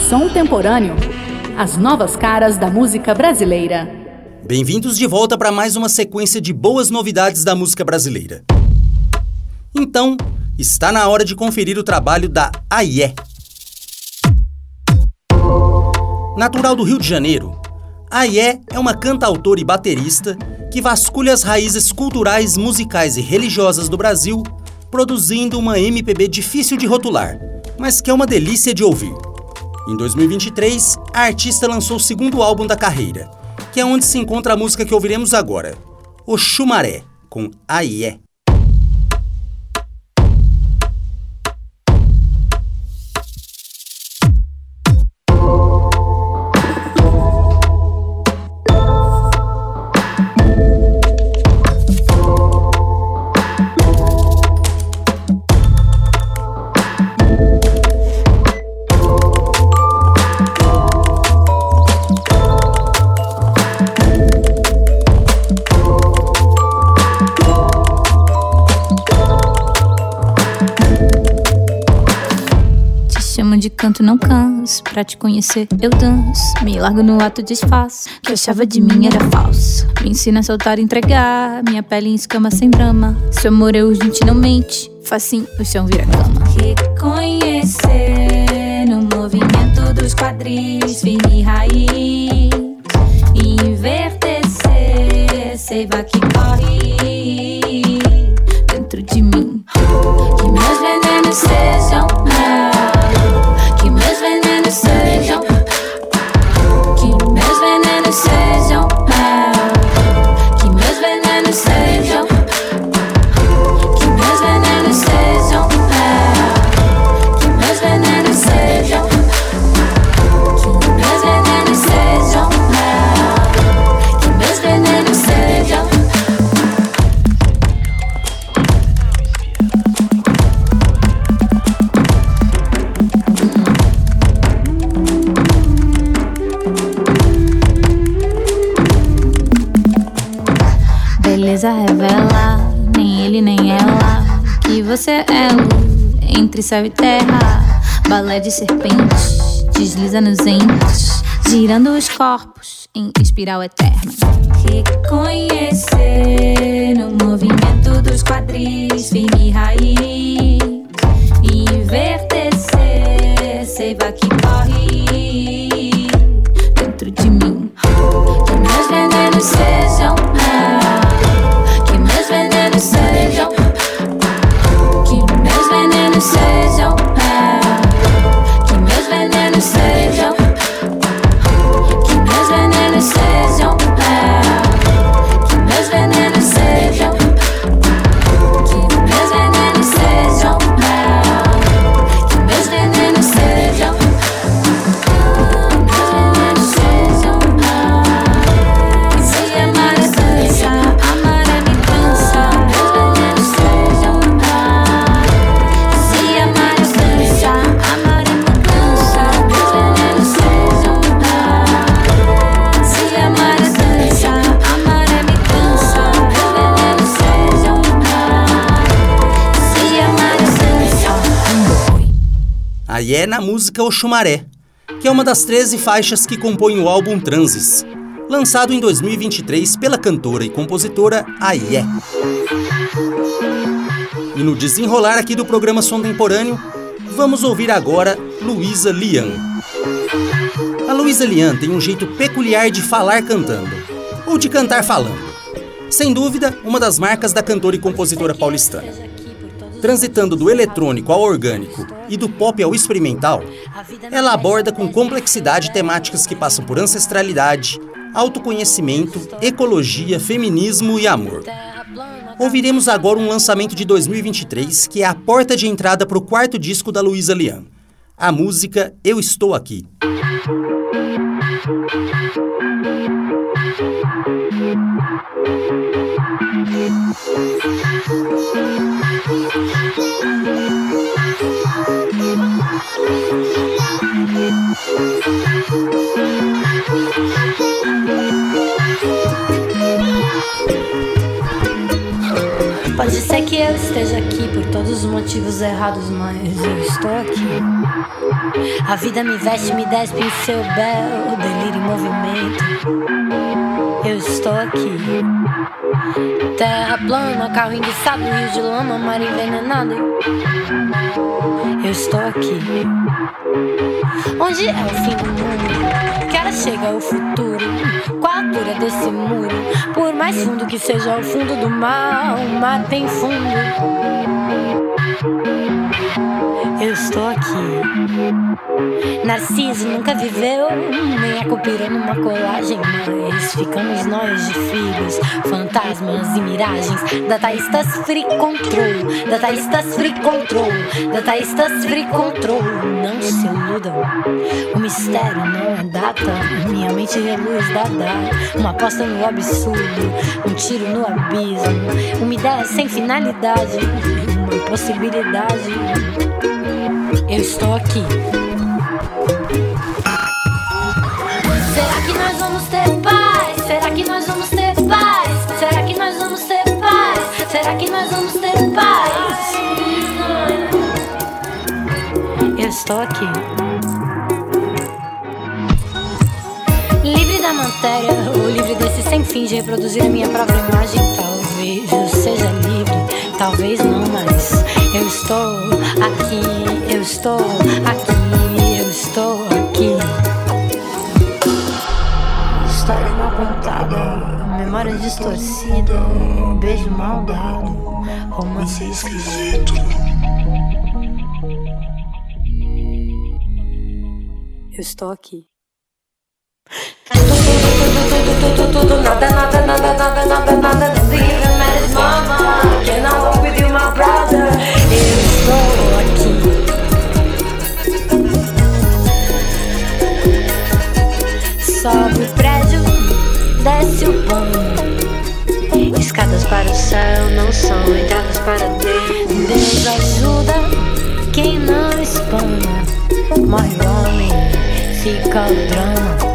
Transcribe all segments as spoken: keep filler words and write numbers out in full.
Som Temporâneo. As novas caras da música brasileira. Bem-vindos de volta para mais uma sequência de boas novidades da música brasileira. Então, está na hora de conferir o trabalho da Aié. Natural do Rio de Janeiro, Aié é uma cantautora e baterista que vasculha as raízes culturais, musicais e religiosas do Brasil, produzindo uma M P B difícil de rotular, mas que é uma delícia de ouvir. Em dois mil e vinte e três, a artista lançou o segundo álbum da carreira, que é onde se encontra a música que ouviremos agora, Oxumaré, com Aié. De canto não canso, pra te conhecer eu danço. Me largo no ato, desfaço que achava de mim era falso. Me ensina a soltar e entregar, minha pele em escama sem drama. Seu amor é urgente, não mente, facinho, o chão vira cama. Reconhecer no movimento dos quadris, firme raiz, invertecer, seiva que corre dentro de mim. Que meus venenos sejam mel, que meus venenos sejam, que meus venenos sejam mel, que meus venenos sejam, que meus venenos sejam mel, que meus venenos sejam, que meus venenos sejam mel, que meus venenos sejam. Beleza revela, nem ele nem ela, que você é o entre céu e terra. Balé de serpentes, desliza nos entes, girando os corpos em espiral eterna. Reconhecer no movimento dos quadris, firme raiz, invertecer, seiva que corre dentro de mim. Que meus venenos sejam mel, que meus venenos sejam, que meus venenos sejam mel, que meus venenos sejam, que meus venenos sejam mel, que meus venenos sejam, que meus venenos sejam mel, que meus venenos sejam, que meus venenos sejam mel. Se amar é dança, amar é me cansa, meus venenos sejam mel. Se amar é dança, amar é me cansa, meus venenos sejam mel. Se amar é dança, amar é me cansa, meus venenos sejam mel. Se amar é dança. Aié na música Oxumaré, que é uma das treze faixas que compõem o álbum Transes, lançado em dois mil e vinte e três pela cantora e compositora Aié. E no desenrolar aqui do programa Som Temporâneo, vamos ouvir agora Luísa Lian. A Luísa Lian tem um jeito peculiar de falar cantando, ou de cantar falando. Sem dúvida, uma das marcas da cantora e compositora paulistana. Transitando do eletrônico ao orgânico e do pop ao experimental, ela aborda com complexidade temáticas que passam por ancestralidade, autoconhecimento, ecologia, feminismo e amor. Ouviremos agora um lançamento de dois mil e vinte e três que é a porta de entrada para o quarto disco da Luísa Lian, a música Eu Estou Aqui. Pode ser que eu esteja aqui por todos todos os motivos errados, mas eu estou aqui. A vida me veste, me despe em seu belo delírio em movimento. Eu estou aqui. Terra plana, carro enguiçado, rio de lama, mar envenenado. Eu estou aqui. Onde é o fim do mundo? Que hora chega o futuro? Qual a altura desse muro? Por mais fundo que seja o fundo do mar, o mar tem fundo. Eu estou aqui. Narciso nunca viveu, nem acopirou numa colagem, mas ficamos nós de filhos, fantasmas e miragens. Dataístas free control, dataístas free control, dataístas free control. Não se iludam, o mistério não é data. Minha mente reluz da data, uma aposta no absurdo, um tiro no abismo, uma ideia sem finalidade, uma possibilidade. Eu estou aqui. Será que nós vamos ter paz? Será que nós vamos ter paz? Será que nós vamos ter paz? Será que nós vamos ter paz? Eu estou aqui. Livre da matéria, ou livre desse sem fim de reproduzir a minha própria imagem. Talvez eu seja livre, talvez não, mas eu estou aqui, eu estou aqui, eu estou aqui. História mal contada, memória distorcida, beijo mal dado, romance esquisito. Eu estou aqui. Tudo, tudo, tudo, tudo, nada, nada, nada, nada, nada, nada. Doesn't even matter, mama. Can I walk with you, my brother? Eu estou aqui. Sobe o prédio, desce o pão. Escadas para o céu não são entradas para Deus. Deus ajuda quem não espana. Morre o homem, fica o drama.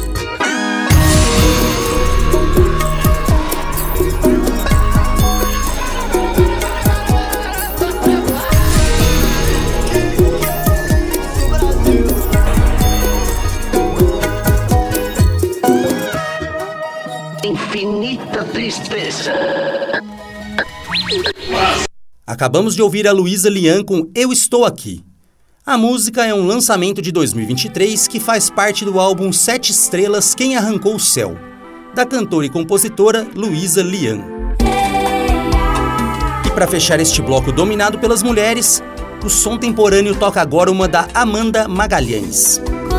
Infinita tristeza. Acabamos de ouvir a Luísa Lian com Eu Estou Aqui. A música é um lançamento de dois mil e vinte e três que faz parte do álbum Sete Estrelas Quem Arrancou o Céu, da cantora e compositora Luísa Lian. E para fechar este bloco dominado pelas mulheres, o Som Temporâneo toca agora uma da Amanda Magalhães.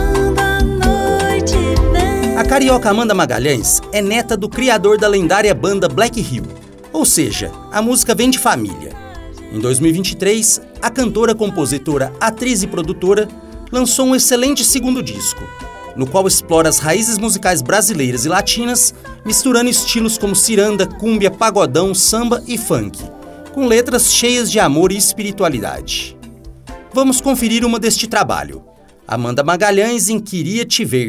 A carioca Amanda Magalhães é neta do criador da lendária banda Black Hill, ou seja, a música vem de família. Em dois mil e vinte e três, a cantora, compositora, atriz e produtora lançou um excelente segundo disco, no qual explora as raízes musicais brasileiras e latinas, misturando estilos como ciranda, cúmbia, pagodão, samba e funk, com letras cheias de amor e espiritualidade. Vamos conferir uma deste trabalho, Amanda Magalhães em Queria Te Ver.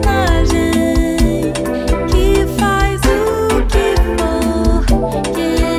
Que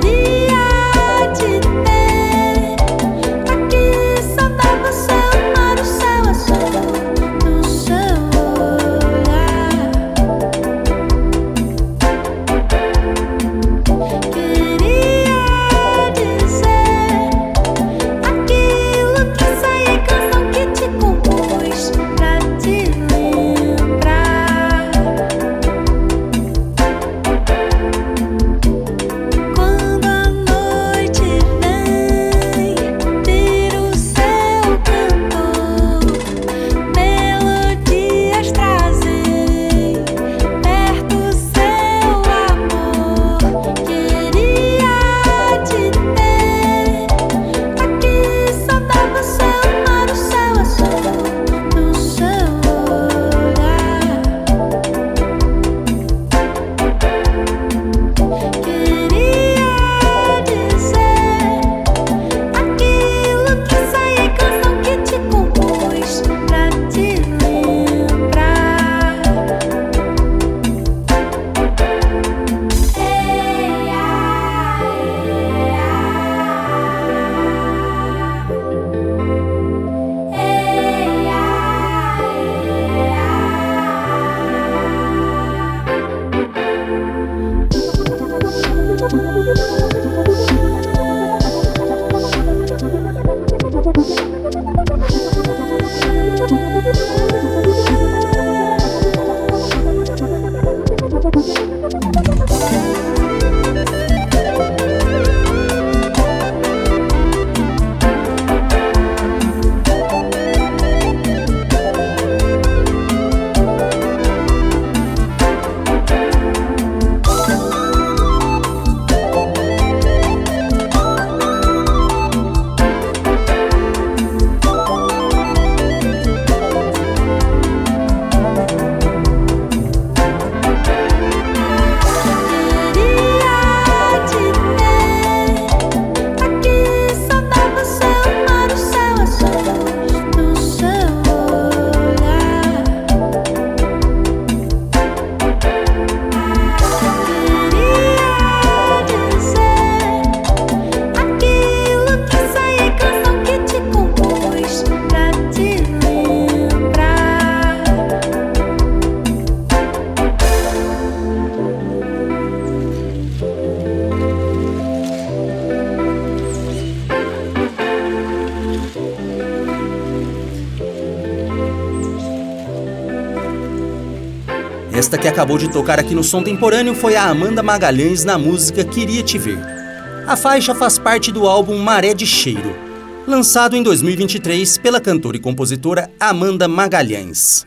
Esta que acabou de tocar aqui no Som Temporâneo foi a Amanda Magalhães na música Queria Te Ver. A faixa faz parte do álbum Maré de Cheiro, lançado em dois mil e vinte e três pela cantora e compositora Amanda Magalhães.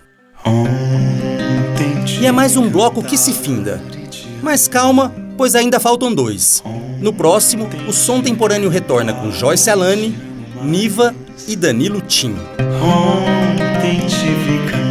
E é mais um bloco que se finda. Mas calma, pois ainda faltam dois. No próximo, o Som Temporâneo retorna com Joyce Alane, Niva e Danilo Tim. Ontem te vi